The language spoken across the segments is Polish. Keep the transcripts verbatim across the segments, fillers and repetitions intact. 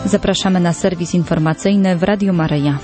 Zapraszamy na serwis informacyjny w Radiu Maryja.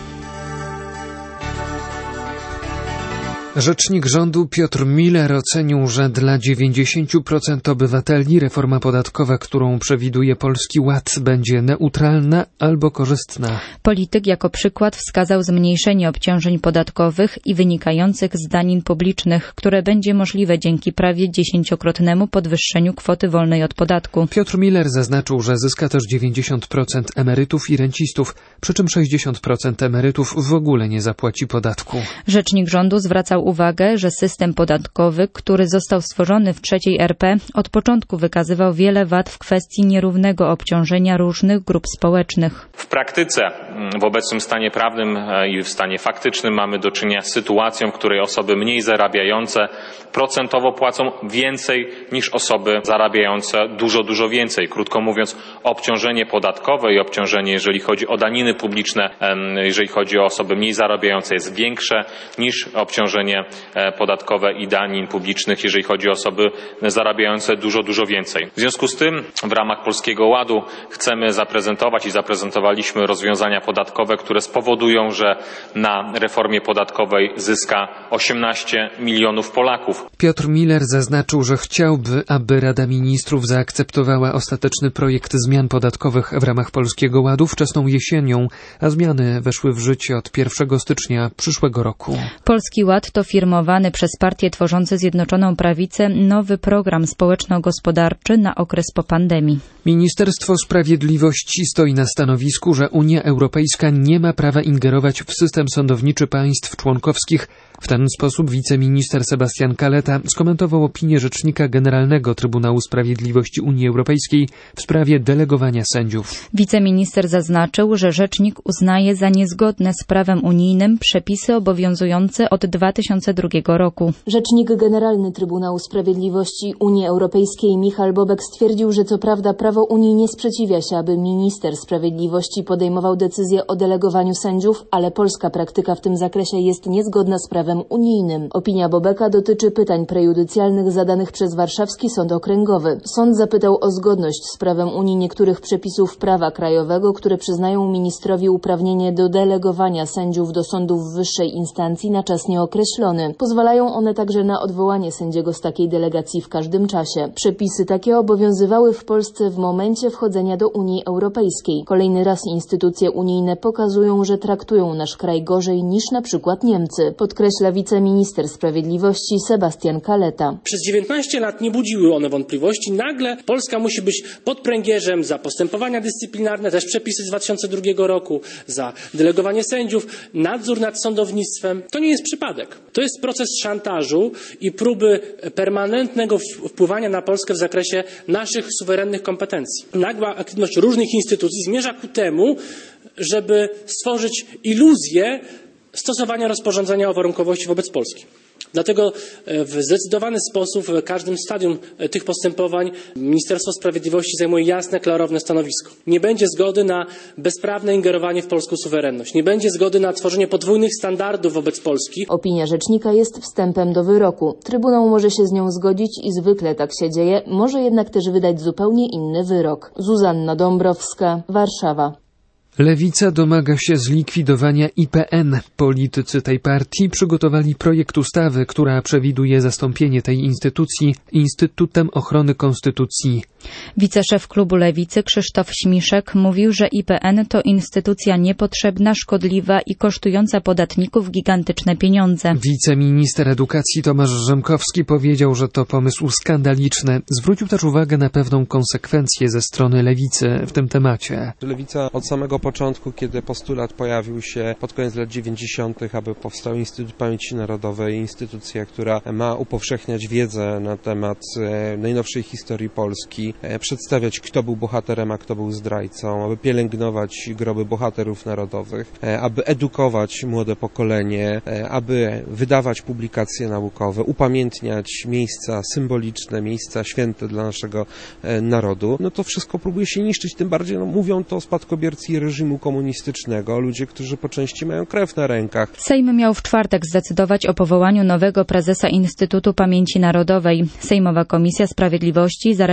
Rzecznik rządu Piotr Müller ocenił, że dla dziewięćdziesiąt procent obywateli reforma podatkowa, którą przewiduje Polski Ład, będzie neutralna albo korzystna. Polityk jako przykład wskazał zmniejszenie obciążeń podatkowych i wynikających z danin publicznych, które będzie możliwe dzięki prawie dziesięciokrotnemu podwyższeniu kwoty wolnej od podatku. Piotr Müller zaznaczył, że zyska też dziewięćdziesiąt procent emerytów i rencistów, przy czym sześćdziesiąt procent emerytów w ogóle nie zapłaci podatku. Rzecznik rządu zwracał uwagę, że system podatkowy, który został stworzony w trzeciej R P, od początku wykazywał wiele wad w kwestii nierównego obciążenia różnych grup społecznych. W praktyce, w obecnym stanie prawnym i w stanie faktycznym mamy do czynienia z sytuacją, w której osoby mniej zarabiające procentowo płacą więcej niż osoby zarabiające dużo, dużo więcej. Krótko mówiąc, obciążenie podatkowe i obciążenie, jeżeli chodzi o daniny publiczne, jeżeli chodzi o osoby mniej zarabiające, jest większe niż obciążenie podatkowe i danin publicznych, jeżeli chodzi o osoby zarabiające dużo, dużo więcej. W związku z tym w ramach Polskiego Ładu chcemy zaprezentować i zaprezentowaliśmy rozwiązania podatkowe, które spowodują, że na reformie podatkowej zyska osiemnaście milionów Polaków. Piotr Müller zaznaczył, że chciałby, aby Rada Ministrów zaakceptowała ostateczny projekt zmian podatkowych w ramach Polskiego Ładu wczesną jesienią, a zmiany weszły w życie od pierwszego stycznia przyszłego roku. Polski Ład to firmowany przez partie tworzące Zjednoczoną Prawicę nowy program społeczno-gospodarczy na okres po pandemii. Ministerstwo Sprawiedliwości stoi na stanowisku, że Unia Europejska nie ma prawa ingerować w system sądowniczy państw członkowskich. W ten sposób wiceminister Sebastian Kaleta skomentował opinię Rzecznika Generalnego Trybunału Sprawiedliwości Unii Europejskiej w sprawie delegowania sędziów. Wiceminister zaznaczył, że rzecznik uznaje za niezgodne z prawem unijnym przepisy obowiązujące od dwa tysiące drugiego roku. Rzecznik Generalny Trybunału Sprawiedliwości Unii Europejskiej Michał Bobek stwierdził, że co prawda prawo Unii nie sprzeciwia się, aby minister sprawiedliwości podejmował decyzję o delegowaniu sędziów, ale polska praktyka w tym zakresie jest niezgodna z prawem unijnym. Opinia Bobeka dotyczy pytań prejudycjalnych zadanych przez Warszawski Sąd Okręgowy. Sąd zapytał o zgodność z prawem Unii niektórych przepisów prawa krajowego, które przyznają ministrowi uprawnienie do delegowania sędziów do sądów wyższej instancji na czas nieokreślony. Pozwalają one także na odwołanie sędziego z takiej delegacji w każdym czasie. Przepisy takie obowiązywały w Polsce w momencie wchodzenia do Unii Europejskiej. Kolejny raz instytucje unijne pokazują, że traktują nasz kraj gorzej niż na przykład Niemcy, podkreśla wiceminister sprawiedliwości Sebastian Kaleta. Przez dziewiętnaście lat nie budziły one wątpliwości. Nagle Polska musi być pod pręgierzem za postępowania dyscyplinarne, też przepisy z dwa tysiące drugiego roku, za delegowanie sędziów, nadzór nad sądownictwem. To nie jest przypadek. To jest proces szantażu i próby permanentnego wpływania na Polskę w zakresie naszych suwerennych kompetencji. Nagła aktywność różnych instytucji zmierza ku temu, żeby stworzyć iluzję stosowania rozporządzenia o warunkowości wobec Polski. Dlatego w zdecydowany sposób w każdym stadium tych postępowań Ministerstwo Sprawiedliwości zajmuje jasne, klarowne stanowisko. Nie będzie zgody na bezprawne ingerowanie w polską suwerenność. Nie będzie zgody na tworzenie podwójnych standardów wobec Polski. Opinia rzecznika jest wstępem do wyroku. Trybunał może się z nią zgodzić i zwykle tak się dzieje, może jednak też wydać zupełnie inny wyrok. Zuzanna Dąbrowska, Warszawa. Lewica domaga się zlikwidowania I P N. Politycy tej partii przygotowali projekt ustawy, która przewiduje zastąpienie tej instytucji Instytutem Ochrony Konstytucji. Wiceszef klubu Lewicy Krzysztof Śmiszek mówił, że I P N to instytucja niepotrzebna, szkodliwa i kosztująca podatników gigantyczne pieniądze. Wiceminister edukacji Tomasz Rzymkowski powiedział, że to pomysł skandaliczny. Zwrócił też uwagę na pewną konsekwencję ze strony Lewicy w tym temacie. Lewica od samego początku, kiedy postulat pojawił się pod koniec lat dziewięćdziesiątych, aby powstał Instytut Pamięci Narodowej, instytucja, która ma upowszechniać wiedzę na temat najnowszej historii Polski, przedstawiać, kto był bohaterem, a kto był zdrajcą, aby pielęgnować groby bohaterów narodowych, aby edukować młode pokolenie, aby wydawać publikacje naukowe, upamiętniać miejsca symboliczne, miejsca święte dla naszego narodu. No to wszystko próbuje się niszczyć, tym bardziej no, mówią to spadkobiercy reżimu komunistycznego, ludzie, którzy po części mają krew na rękach. Sejm miał w czwartek zdecydować o powołaniu nowego prezesa Instytutu Pamięci Narodowej. Sejmowa Komisja Sprawiedliwości zarekomendowała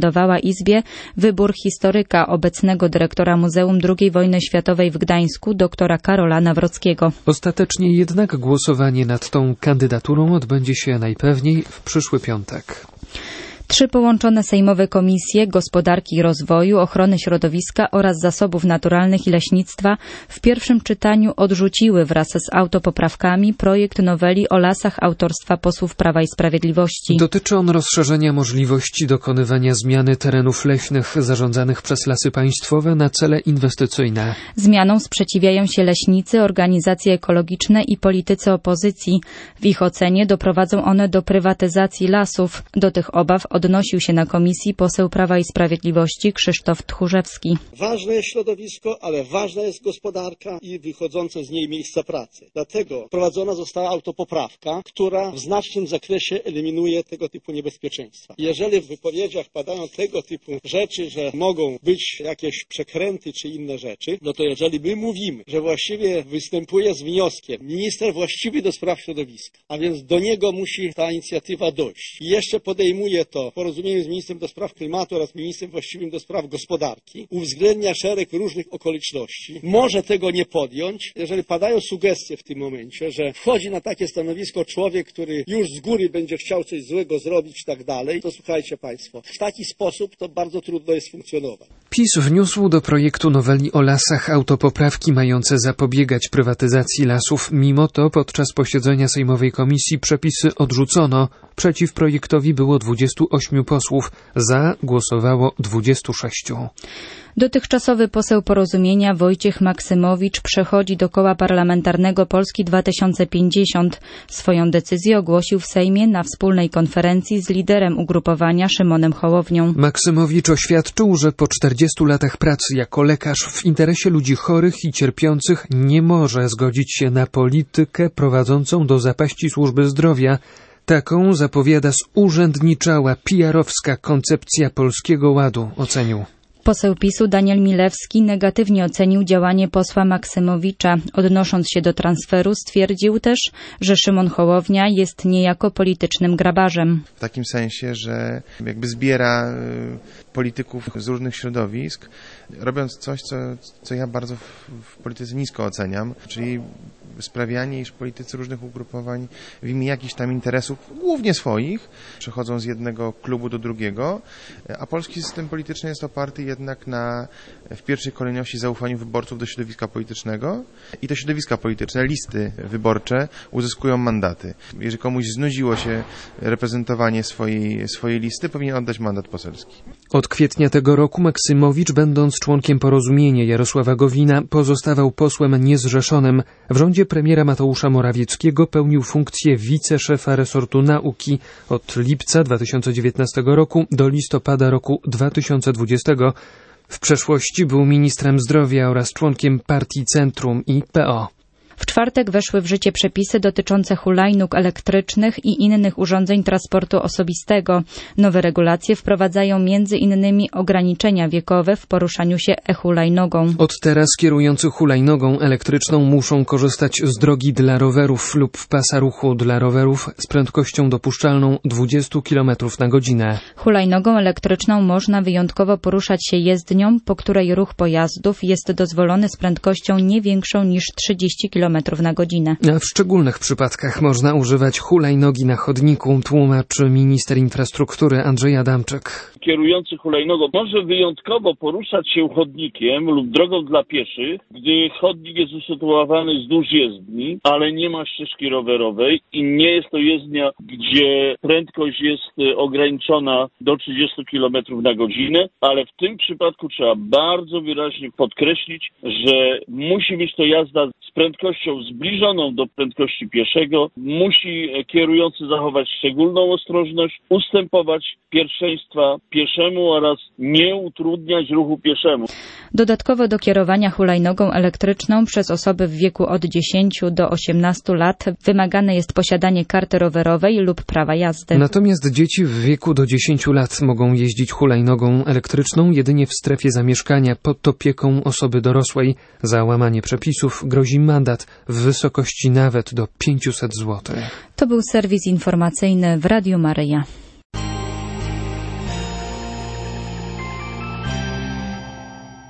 zrekomendowała Izbie wybór historyka, obecnego dyrektora Muzeum drugiej Wojny Światowej w Gdańsku, doktora Karola Nawrockiego. Ostatecznie jednak głosowanie nad tą kandydaturą odbędzie się najpewniej w przyszły piątek. Trzy połączone sejmowe komisje Gospodarki i Rozwoju, Ochrony Środowiska oraz Zasobów Naturalnych i Leśnictwa w pierwszym czytaniu odrzuciły wraz z autopoprawkami projekt noweli o lasach autorstwa posłów Prawa i Sprawiedliwości. Dotyczy on rozszerzenia możliwości dokonywania zmiany terenów leśnych zarządzanych przez Lasy Państwowe na cele inwestycyjne. Zmianom sprzeciwiają się leśnicy, organizacje ekologiczne i politycy opozycji. W ich ocenie doprowadzą one do prywatyzacji lasów. Do tych obaw odnosił się na komisji poseł Prawa i Sprawiedliwości Krzysztof Tchórzewski. Ważne jest środowisko, ale ważna jest gospodarka i wychodzące z niej miejsca pracy. Dlatego wprowadzona została autopoprawka, która w znacznym zakresie eliminuje tego typu niebezpieczeństwa. Jeżeli w wypowiedziach padają tego typu rzeczy, że mogą być jakieś przekręty czy inne rzeczy, no to jeżeli my mówimy, że właściwie występuje z wnioskiem minister właściwy do spraw środowiska, a więc do niego musi ta inicjatywa dojść i jeszcze podejmuje to w porozumieniu z ministrem do spraw klimatu oraz ministrem właściwym do spraw gospodarki, uwzględnia szereg różnych okoliczności, może tego nie podjąć. Jeżeli padają sugestie w tym momencie, że wchodzi na takie stanowisko człowiek, który już z góry będzie chciał coś złego zrobić i tak dalej, to słuchajcie Państwo, w taki sposób to bardzo trudno jest funkcjonować. PiS wniósł do projektu noweli o lasach autopoprawki mające zapobiegać prywatyzacji lasów. Mimo to podczas posiedzenia sejmowej komisji przepisy odrzucono. Przeciw projektowi było dwudziestu ośmiu posłów, za głosowało dwudziestu sześciu. Dotychczasowy poseł Porozumienia Wojciech Maksymowicz przechodzi do koła parlamentarnego Polski dwa tysiące pięćdziesiąt. Swoją decyzję ogłosił w Sejmie na wspólnej konferencji z liderem ugrupowania Szymonem Hołownią. Maksymowicz oświadczył, że po czterdziestu latach pracy jako lekarz w interesie ludzi chorych i cierpiących nie może zgodzić się na politykę prowadzącą do zapaści służby zdrowia. Taką zapowiada zurzędniczała P R-owska koncepcja Polskiego Ładu, ocenił. Poseł PiSu Daniel Milewski negatywnie ocenił działanie posła Maksymowicza. Odnosząc się do transferu, stwierdził też, że Szymon Hołownia jest niejako politycznym grabarzem. W takim sensie, że jakby zbiera polityków z różnych środowisk, robiąc coś, co, co ja bardzo w, w polityce nisko oceniam, czyli sprawianie, iż politycy różnych ugrupowań w imię jakichś tam interesów, głównie swoich, przechodzą z jednego klubu do drugiego, a polski system polityczny jest oparty jednak na, w pierwszej kolejności, zaufaniu wyborców do środowiska politycznego i te środowiska polityczne, listy wyborcze uzyskują mandaty. Jeżeli komuś znudziło się reprezentowanie swojej, swojej listy, powinien oddać mandat poselski. Od kwietnia tego roku Maksymowicz, będąc członkiem Porozumienia Jarosława Gowina, pozostawał posłem niezrzeszonym. W rządzie premiera Mateusza Morawieckiego pełnił funkcję wiceszefa resortu nauki od lipca dwa tysiące dziewiętnastego roku do listopada roku dwa tysiące dwudziestego. W przeszłości był ministrem zdrowia oraz członkiem partii Centrum i P O. W czwartek weszły w życie przepisy dotyczące hulajnóg elektrycznych i innych urządzeń transportu osobistego. Nowe regulacje wprowadzają między innymi ograniczenia wiekowe w poruszaniu się e-hulajnogą. Od teraz kierujący hulajnogą elektryczną muszą korzystać z drogi dla rowerów lub pasa ruchu dla rowerów z prędkością dopuszczalną dwadzieścia kilometrów na godzinę. Hulajnogą elektryczną można wyjątkowo poruszać się jezdnią, po której ruch pojazdów jest dozwolony z prędkością nie większą niż trzydzieści kilometrów na godzinę. A w szczególnych przypadkach można używać hulajnogi na chodniku, tłumaczy minister infrastruktury Andrzej Adamczyk. Kierujący hulajnogą może wyjątkowo poruszać się chodnikiem lub drogą dla pieszych, gdy chodnik jest usytuowany wzdłuż jezdni, ale nie ma ścieżki rowerowej i nie jest to jezdnia, gdzie prędkość jest ograniczona do trzydziestu kilometrów na godzinę, ale w tym przypadku trzeba bardzo wyraźnie podkreślić, że musi być to jazda z prędkością zbliżoną do prędkości pieszego, musi kierujący zachować szczególną ostrożność, ustępować pierwszeństwa pieszemu oraz nie utrudniać ruchu pieszemu. Dodatkowo do kierowania hulajnogą elektryczną przez osoby w wieku od dziesięciu do osiemnastu lat wymagane jest posiadanie karty rowerowej lub prawa jazdy. Natomiast dzieci w wieku do dziesięciu lat mogą jeździć hulajnogą elektryczną jedynie w strefie zamieszkania pod opieką osoby dorosłej. Za łamanie przepisów grozi mandat w wysokości nawet do pięciuset złotych. To był serwis informacyjny w Radiu Maryja.